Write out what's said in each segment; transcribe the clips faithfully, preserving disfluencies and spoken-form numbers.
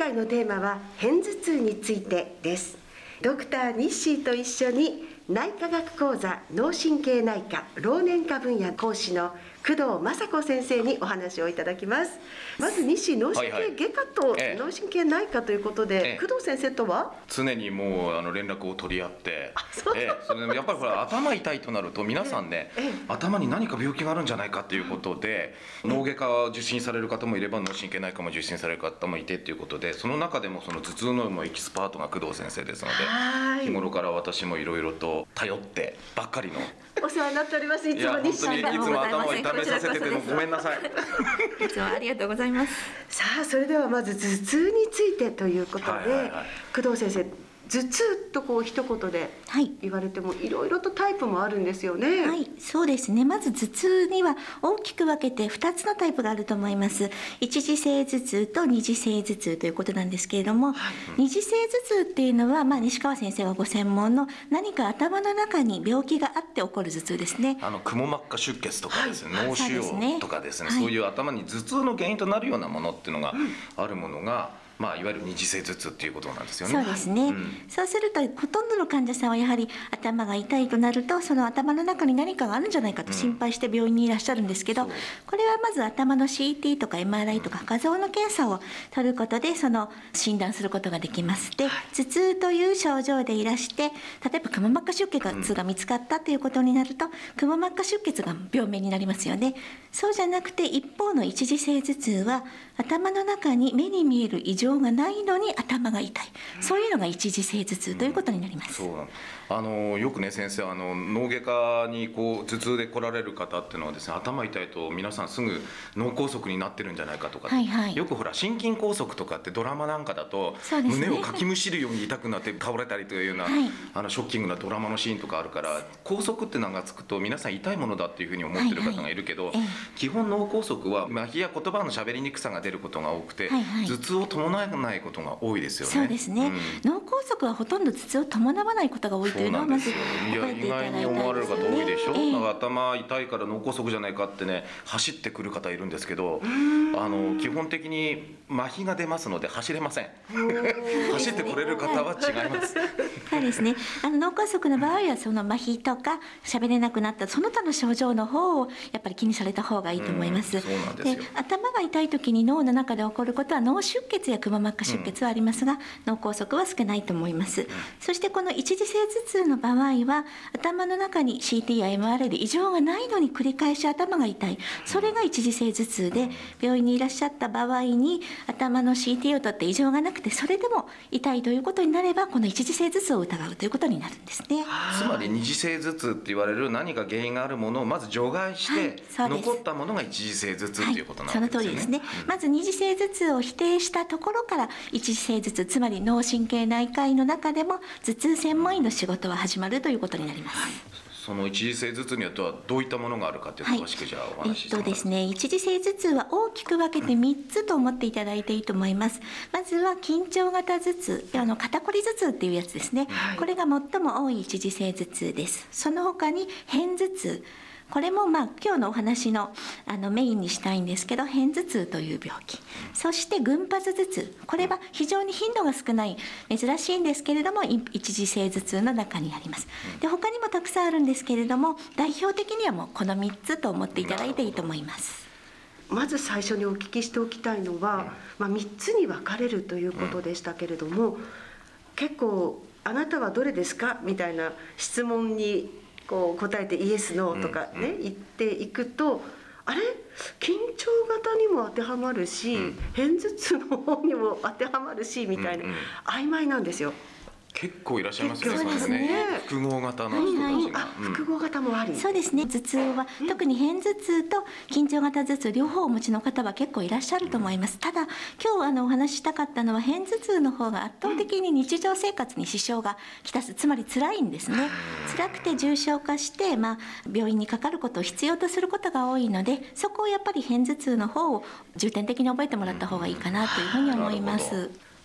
回のテーマは片頭痛についてです。ドクターニッシーと一緒に内科学講座脳神経内科老年科分野講師の工藤雅子先生にお話をいただきます。まず西脳神経外科と脳神経内科ということで、はいはい、工藤先生とは常にもうあの連絡を取り合って、ええ、それでやっぱりほら頭痛いとなると皆さんね、ええ、頭に何か病気があるんじゃないかということで、うん、脳外科を受診される方もいれば脳神経内科も受診される方もいてということで、その中でもその頭痛のエキスパートが工藤先生ですので、日頃から私もいろいろと頼ってばっかりのお世話になっております。いつも西いや本当にいつも頭を痛めさせててごめんなさいいつもありがとうございます。 さあそれではまず頭痛についてということで、はいはいはい、工藤先生、頭痛とこう一言で言われても、はい、いろいろとタイプもあるんですよね。 はい、そうですね。まず頭痛には大きく分けてふたつのタイプがあると思います。一次性頭痛と二次性頭痛ということなんですけれども、はい、二次性頭痛っていうのは、まあ、西川先生がご専門の何か頭の中に病気があって起こる頭痛ですね。 あのくも膜下出血とかですね、はい、脳腫瘍とかですね、 はい、 そういう頭に頭痛の原因となるようなものっていうのがあるものが、まあ、いわゆる二次性頭痛っていうことなんですよね。 そうですね、うん、そうするとほとんどの患者さんはやはり頭が痛いとなると、その頭の中に何かがあるんじゃないかと心配して病院にいらっしゃるんですけど、うん、これはまず頭の シーティー とか エムアールアイ とか画像の検査を取ることでその診断することができます。で、頭痛という症状でいらして、例えばくも膜下出血が見つかったということになると、くも膜下出血が病名になりますよね。そうじゃなくて一方の一次性頭痛は頭の中に目に見える異常がないのに頭が痛い、そういうのが一次性頭痛ということになります。 うん、そうなんあのよくね先生、あの脳外科にこう頭痛で来られる方っていうのはですね、頭痛いと皆さんすぐ脳梗塞になってるんじゃないかとか、はいはい、よくほら心筋梗塞とかってドラマなんかだと、ね、胸をかきむしるように痛くなって倒れたりというような、はい、あのショッキングなドラマのシーンとかあるから、梗塞って名がつくと皆さん痛いものだっていうふうに思ってる方がいるけど、はいはい、基本脳梗塞は麻痺や言葉の喋りにくさが出ることが多くて、はいはい、頭痛を伴わないことが多いですよね。 そうですね、うん、脳梗塞はほとんど頭痛を伴わないことが多いというのはまず覚えていただいたいですね。 意外に思われる方多いでしょ、えー、なんか頭痛いから脳梗塞じゃないかってね走ってくる方いるんですけど、あの基本的に麻痺が出ますので走れません走ってこれる方は違いますそうですね、あの脳梗塞の場合はその麻痺とか喋れなくなったその他の症状の方をやっぱり気にされた方がいいと思います。 そうなんですよ。 で、頭が痛い時に脳の中で起こることは脳出血やくも膜下出血はありますが、うん、脳梗塞は少ないと思います。うん、そしてこの一次性頭痛の場合は頭の中に シーティー や エムアールアイ で異常がないのに繰り返し頭が痛い、それが一次性頭痛で、病院にいらっしゃった場合に頭の シーティー を取って異常がなくてそれでも痛いということになれば、この一次性頭痛を疑うということになるんですね。 つまり二次性頭痛って言われる何か原因があるものをまず除外して、はい、残ったものが一次性頭痛ということなんですね。はい、その通りですね。うん、まず二次性頭痛を否定したところから一次性頭痛、つまり脳神経内科医の中でも頭痛専門医の仕事は始まるということになります。はい、 その一次性頭痛によってはどういったものがあるかという詳しくじゃあお話ししてもらいます。 えっとですね、一次性頭痛は大きく分けてみっつと思っていただいていいと思います。まずは緊張型頭痛、あの肩こり頭痛っていうやつですね。はい、これが最も多い一次性頭痛です。その他に片頭痛、これもまあ今日のお話 の, あのメインにしたいんですけど、片頭痛という病気、そして群発頭痛、これは非常に頻度が少ない珍しいんですけれども一次性頭痛の中にあります。で、他にもたくさんあるんですけれども、代表的にはもうこのみっつと思っていただいていいと思います。 まず最初にお聞きしておきたいのは、まあ、みっつに分かれるということでしたけれども、結構あなたはどれですかみたいな質問にこう答えてイエスノーとかね、うんうん、言っていくと、あれ緊張型にも当てはまるし、うん、片頭痛の方にも当てはまるしみたいな、うんうん、曖昧なんですよ。 結構いらっしゃいますね。 そうですね。 複合型の人たちが、 うん、あ、複合型もあり、 そうですね。頭痛は、うん、特に片頭痛と緊張型頭痛両方お持ちの方は結構いらっしゃると思います。うん、ただ今日あのお話ししたかったのは、片頭痛の方が圧倒的に日常生活に支障がきたす、つまり辛いんですね。辛くて重症化して、まあ、病院にかかることを必要とすることが多いので、そこをやっぱり片頭痛の方を重点的に覚えてもらった方がいいかなというふうに思います。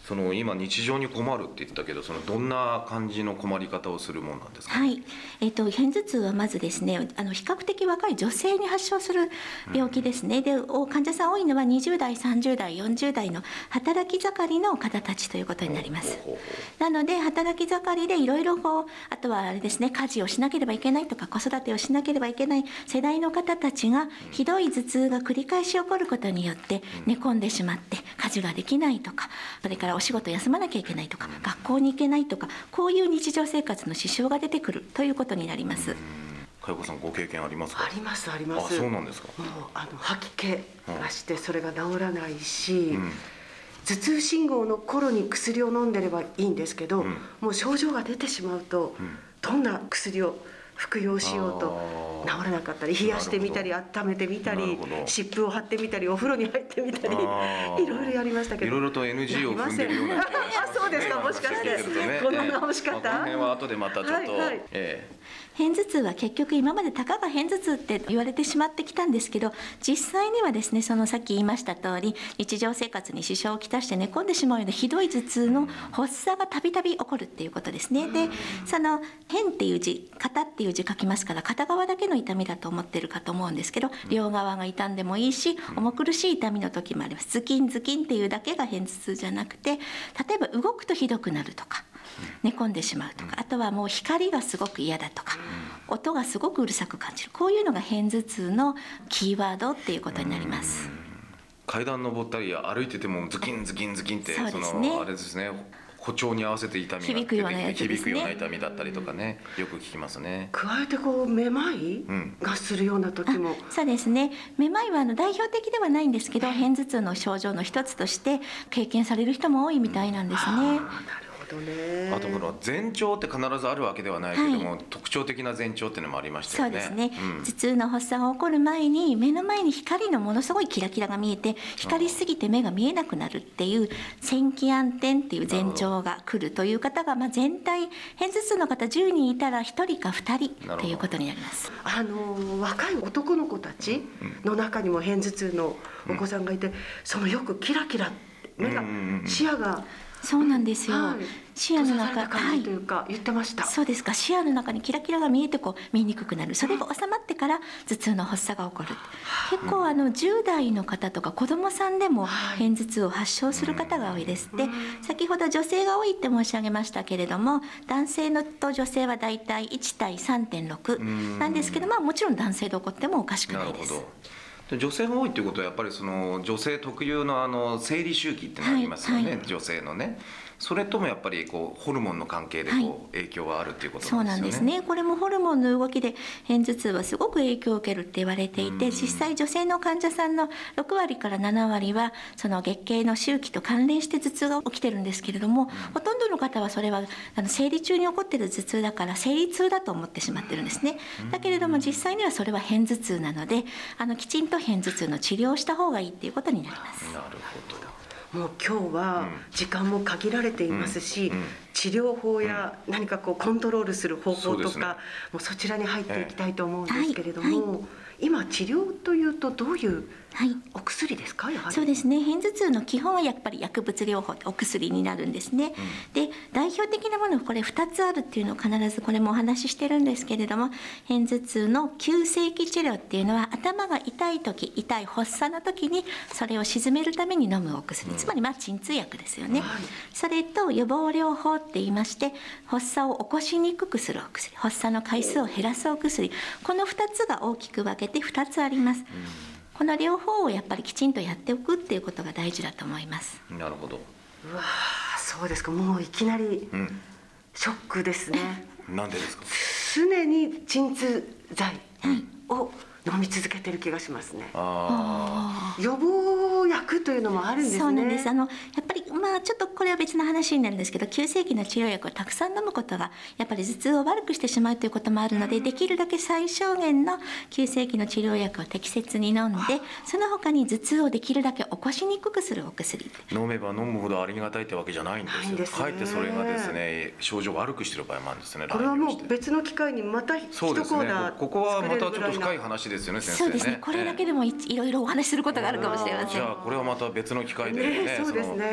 その今日常に困るって言ったけど、そのどんな感じの困り方をするものなんですか？ はい、えー、と片頭痛はまずですね、あの比較的若い女性に発症する病気ですね、うん、で患者さん多いのはにじゅう代さんじゅう代よんじゅう代の働き盛りの方たちということになります。なので働き盛りでいろいろこう、あとはあれですね、家事をしなければいけないとか子育てをしなければいけない世代の方たちがひどい頭痛が繰り返し起こることによって寝込んでしまって家事ができないとか、それからお仕事休まなきゃいけないとか、学校に行けないとか、こういう日常生活の支障が出てくるということになります。 佳代子さん、ご経験ありますか？ ありますあります。 あ、そうなんですか。 もうあの吐き気がしてそれが治らないし、うん、頭痛信号の頃に薬を飲んでればいいんですけど、うん、もう症状が出てしまうと、うん、どんな薬を服用しようと治らなかったり、冷やしてみたり温めてみたり湿布を貼ってみたりお風呂に入ってみたりいろいろやりましたけど、 いろいろと エヌジー を踏んでるような気がしますね。 そうですか、もしかして、ね、この直し方、 この辺は後でまたちょっと、はいはい、えー片頭痛は結局今までたかが片頭痛って言われてしまってきたんですけど、実際にはですね、そのさっき言いました通り日常生活に支障をきたして寝込んでしまうようなひどい頭痛の発作がたびたび起こるっていうことですね。で、その片っていう字、肩っていう字書きますから、片側だけの痛みだと思ってるかと思うんですけど、両側が痛んでもいいし、重苦しい痛みの時もあります。ズキンズキンっていうだけが片頭痛じゃなくて、例えば動くとひどくなるとか、寝込んでしまうとか、あとはもう光がすごく嫌だとか、音がすごくうるさく感じる、こういうのが片頭痛のキーワードっていうことになります。 階段登ったり歩いててもズキンズキンズキンって、 そうですね、 そのあれですね、歩調に合わせて痛みが響くようなやつですね。 響くような痛みだったりとかね、よく聞きますね。 加えてこうめまいがするような時も、うん、 そうですね、めまいはあの代表的ではないんですけど、片頭痛の症状の一つとして経験される人も多いみたいなんですね。 うん、 あとこの前兆って必ずあるわけではないけども、はい、特徴的な前兆っていうのもありましたよね。 そうですね、うん、頭痛の発作が起こる前に目の前に光のものすごいキラキラが見えて、光りすぎて目が見えなくなるっていう閃気暗転っていう前兆が来るという方が、まあ、全体片頭痛の方じゅうにんいたらひとりかふたりっていうことになります。 あの若い男の子たちの中にも片頭痛のお子さんがいて、うん、そのよくキラキラ目が視野が、 そうなんですよ、はい、視野の中というか言ってました。 そうですか、視野の中にキラキラが見えてこう見にくくなる、それが収まってから頭痛の発作が起こる。結構あのじゅう代の方とか子どもさんでも片頭痛を発症する方が多いです。で、先ほど女性が多いって申し上げましたけれども、男性のと女性はだいたいいち対 さんてんろく なんですけど、まあ、もちろん男性で起こってもおかしくないです。 なるほど。女性が多いということはやっぱりその女性特有のあの生理周期ってのがありますよね、はいはい、女性のね。それともやっぱりこうホルモンの関係でこう、はい、影響があるっていうことなんですよね。 そうなんですね。これもホルモンの動きで片頭痛はすごく影響を受けるって言われていて、実際女性の患者さんのろくわりからななわりはその月経の周期と関連して頭痛が起きてるんですけれども、うん、ほとんどの方はそれはあの生理中に起こっている頭痛だから生理痛だと思ってしまってるんですね。だけれども実際にはそれは片頭痛なので、あのきちんと片頭痛の治療をした方がいいっていうことになります。 なるほど。 もう今日は時間も限られていますし、うんうん、治療法や何かこうコントロールする方法とか、うん、もうそちらに入っていきたいと思うんですけれども、はいはい、今治療というとどういうお薬ですか？やはりそうですね、片頭痛の基本はやっぱり薬物療法、お薬になるんですね、うん、で代表的なものこれふたつあるっていうのを必ずこれもお話ししてるんですけれども、片頭痛の急性期治療っていうのは頭が痛い時、痛い発作の時にそれを鎮めるために飲むお薬、うん、つまりまあ鎮痛薬ですよね、はい、それと予防療法って言いまして、発作を起こしにくくするお薬、発作の回数を減らすお薬、このふたつが大きく分けてふたつあります、うん、この両方をやっぱりきちんとやっておくっていうことが大事だと思います。 なるほど。 うわ、そうですか。もういきなりショックですね、 うん、なんでですか？ 常に鎮痛剤を飲み続けてる気がしますね。あ、予防薬というのもあるんですね。 そうなんです。あのやっぱりまあちょっとこれは別の話になるんですけど、急性期の治療薬をたくさん飲むことがやっぱり頭痛を悪くしてしまうということもあるので、できるだけ最小限の急性期の治療薬を適切に飲んで、その他に頭痛をできるだけ起こしにくくするお薬。 飲めば飲むほどありがたいってわけじゃないんですよ。 ないんですね。 かえってそれがですね、症状を悪くしている場合もあるんですね。 これはもう別の機会にまた一コーナー作れるぐらいな。 ここはまたちょっと深い話ですよね、先生ね。 そうですね。これだけでもいろいろお話しすることがあるかもしれません。 じゃあこれはまた別の機会でね、 ね、そうですね、 飲み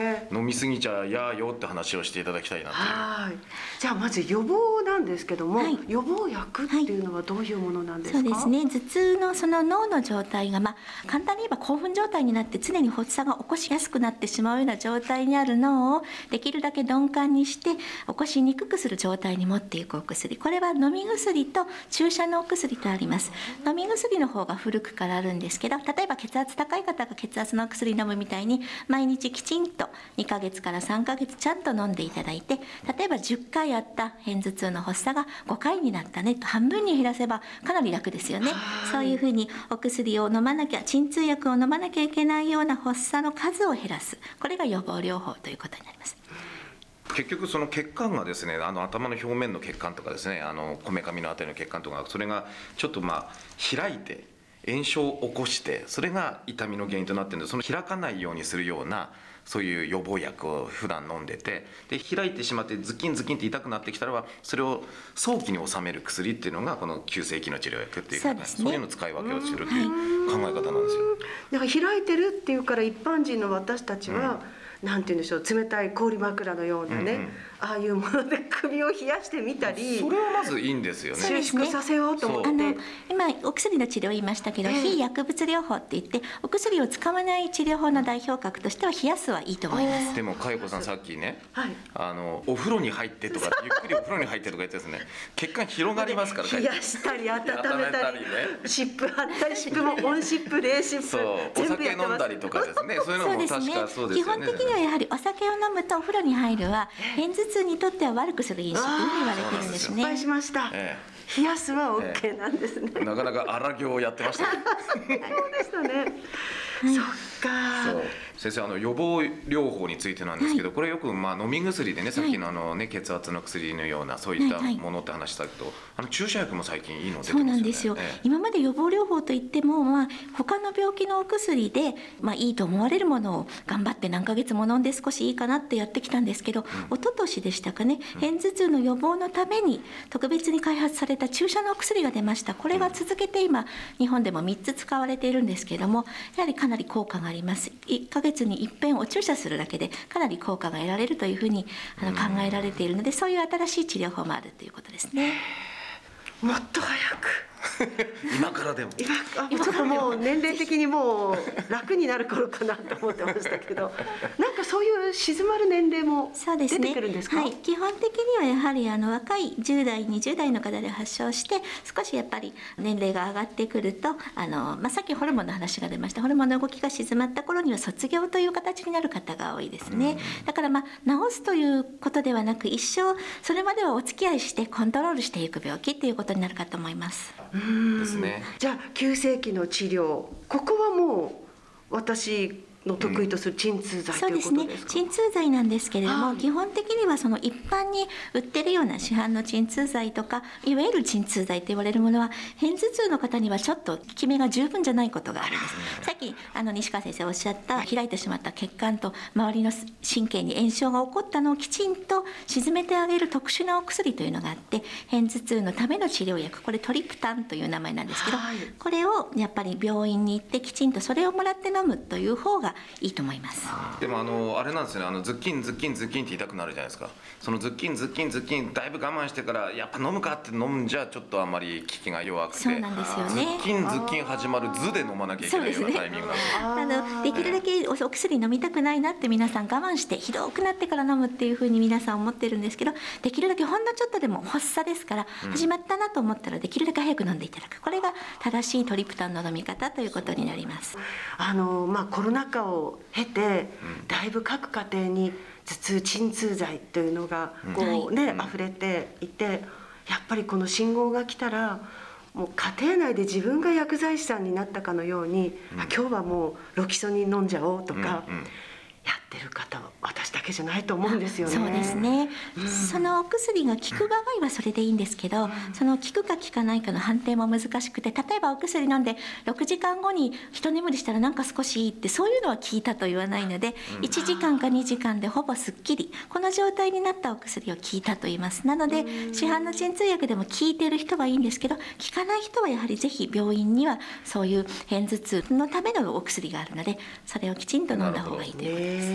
みすぎちゃやよって話をしていただきたいなという。 はい。じゃあまず予防なんですけども、はい、予防薬っていうのはどういうものなんですか？ はい、そうですね。頭痛のその脳の状態が、まあ、簡単に言えば興奮状態になって常に発作が起こしやすくなってしまうような状態にある脳をできるだけ鈍感にして起こしにくくする状態に持っていくお薬、これは飲み薬と注射のお薬とあります。飲み薬の方が古くからあるんですけど、例えば血圧高い方が血圧のお薬飲むみたいに毎日きちんとにかげつからさんかげつちゃんと飲んでいただいて、例えばじゅっかいあった片頭痛の発作がごかいになったねと半分に減らせばかなり楽ですよね。そういうふうにお薬を飲まなきゃ、鎮痛薬を飲まなきゃいけないような発作の数を減らす、これが予防療法ということになります。 結局その血管がですね、あの頭の表面の血管とかですね、あのこめかみのあたりの血管とか、それがちょっとまあ開いて炎症を起こして、それが痛みの原因となっているので、その開かないようにするようなそういう予防薬を普段飲んでて、で開いてしまってズキンズキンって痛くなってきたらば、それを早期に治める薬っていうのがこの急性期の治療薬っていう、そうですね、そういうのを使い分けをするという考え方なんですよ。 だから開いてるっていうから一般人の私たちは、うん、なんて言うんでしょう、冷たい氷枕のようなね、うんうん、ああいうもので首を冷やしてみたり、 それはまずいいんですよね。 収縮させようと思って、 あの今お薬の治療を言いましたけど、えー、非薬物療法って言ってお薬を使わない治療法の代表格としては冷やすはいいと思います。 でも佳代子さんさっきね、はい、あのお風呂に入ってとかゆっくりお風呂に入ってとか言ってですね、血管広がりますから、 冷やしたり温めたり、ね、湿布貼ったり、湿布も温湿布冷湿布、 そうお酒飲んだりとかですね、そういうのも確かそうですよね。 基本的にはやはりお酒を飲むとお風呂に入るは片頭痛にとっては悪くする因子というふうに言われてるんですね。 失敗しました、ええ、冷やすは OK なんですね、 ええ、なかなか荒行をやってましたねそうでしたね、はい、そっか。 そう先生、あの予防療法についてなんですけど、はい、これよくまあ飲み薬でね、さっきのあの、ね、血圧の薬のようなそういったものって話したけど、はいはい、あの注射薬も最近いいの出てますよね。 そうなんですよ、ええ、今まで予防療法といっても、まあ、他の病気のお薬で、まあ、いいと思われるものを頑張って何ヶ月も飲んで少しいいかなってやってきたんですけど、うん、一昨年でしたかね、片頭痛の予防のために特別に開発された注射のお薬が出ました。これは続けて今日本でもみっつ使われているんですけれども、やはりかなり効果があります。いっかげつに一遍お注射するだけでかなり効果が得られるというふうにあの考えられているので、そういう新しい治療法もあるということですね。 もっと早く今からでも今あちょっともう年齢的にもう楽になる頃かなと思ってましたけどなんかそういう静まる年齢も出てくるんですか？ そうですね、はい、基本的にはやはりあの若いじゅうだいにじゅうだいの方で発症して少しやっぱり年齢が上がってくるとあの、まあ、さっきホルモンの話が出ました。ホルモンの動きが静まった頃には卒業という形になる方が多いですね。だからまあ治すということではなく一生それまではお付き合いしてコントロールしていく病気っていうことになるかと思います。 うんですね。じゃあ急性期の治療、ここはもう私の得意とする鎮痛剤、うん、ということですか？そうですね、 鎮痛剤なんですけれども、はい、基本的にはその一般に売ってるような市販の鎮痛剤とかいわゆる鎮痛剤と言われるものは片頭痛の方にはちょっと効き目が十分じゃないことがあるんです。さっきあの西川先生おっしゃった開いてしまった血管と周りの神経に炎症が起こったのをきちんと鎮めてあげる特殊なお薬というのがあって、片頭痛のための治療薬、これトリプタンという名前なんですけど、はい、これをやっぱり病院に行ってきちんとそれをもらって飲むという方がいいと思います。 でもあのあれなんですよね、あのズッキンズッキンズッキンって痛くなるじゃないですか。そのズッキンズッキンズッキンだいぶ我慢してからやっぱ飲むかって飲むんじゃちょっとあんまり効きが弱くて、 そうなんですよね。 ズッキンズッキン始まる図で飲まなきゃいけないようなタイミングなんで、 あのできるだけお薬飲みたくないなって皆さん我慢してひどくなってから飲むっていうふうに皆さん思ってるんですけど、できるだけほんのちょっとでも発作ですから始まったなと思ったらできるだけ早く飲んでいただく、これが正しいトリプタンの飲み方ということになります。 あの、まあ、コロナ禍を経てだいぶ各家庭に頭痛鎮痛剤というのがこう、ね、溢れていて、やっぱりこの信号が来たらもう家庭内で自分が薬剤師さんになったかのように、うん、今日はもうロキソニン飲んじゃおうとか、うんうん、やってる方は私だけじゃないと思うんですよね。 そうですね、うん、そのお薬が効く場合はそれでいいんですけど、うん、その効くか効かないかの判定も難しくて、例えばお薬飲んでろくじかんごに一眠りしたらなんか少しいいってそういうのは効いたと言わないので、うん、いちじかんかにじかんでほぼすっきり、この状態になったお薬を効いたと言います。なので、うん、市販の鎮痛薬でも効いている人はいいんですけど、効かない人はやはりぜひ病院にはそういう片頭痛のためのお薬があるのでそれをきちんと飲んだ方がいいということです。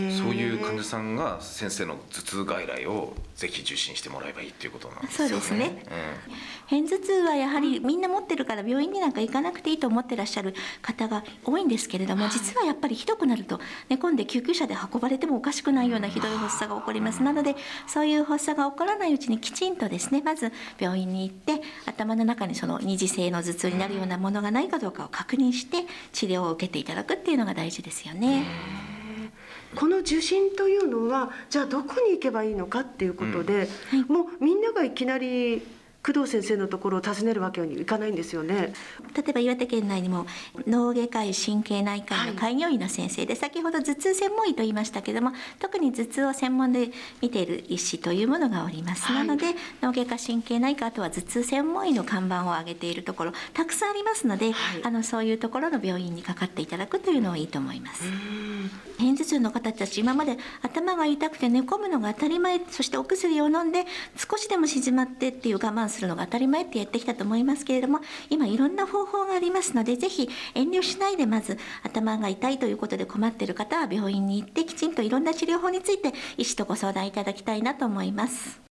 そういう患者さんが先生の頭痛外来をぜひ受診してもらえばいいっていうことなんですよね。 そうですね、うん、片頭痛はやはりみんな持ってるから病院になんか行かなくていいと思ってらっしゃる方が多いんですけれども、実はやっぱりひどくなると寝込んで救急車で運ばれてもおかしくないようなひどい発作が起こります。なのでそういう発作が起こらないうちにきちんとですね、まず病院に行って頭の中にその二次性の頭痛になるようなものがないかどうかを確認して治療を受けていただくっていうのが大事ですよね。 この受診というのはじゃあどこに行けばいいのかっていうことで、うんはい、もうみんながいきなり工藤先生のところを訪ねるわけにいかないんですよね。 例えば岩手県内にも脳外科医神経内科医の開業医の先生で、はい、先ほど頭痛専門医と言いましたけれども、特に頭痛を専門で見ている医師というものがおります、はい、なので脳外科神経内科、あとは頭痛専門医の看板を挙げているところたくさんありますので、はい、あのそういうところの病院にかかっていただくというのはいいと思います。片頭痛の方たち、今まで頭が痛くて寝込むのが当たり前、そしてお薬を飲んで少しでも静まってっていう我慢するのが当たり前ってやってきたと思いますけれども、今いろんな方法がありますので、ぜひ遠慮しないで、まず頭が痛いということで困っている方は病院に行ってきちんといろんな治療法について医師とご相談いただきたいなと思います。